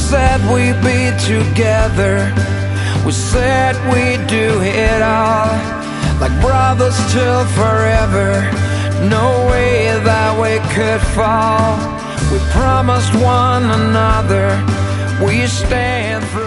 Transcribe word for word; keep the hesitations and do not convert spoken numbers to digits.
said we'd be together. We said we'd do it all, like brothers till forever. No way that we could fall. We promised one another we stand through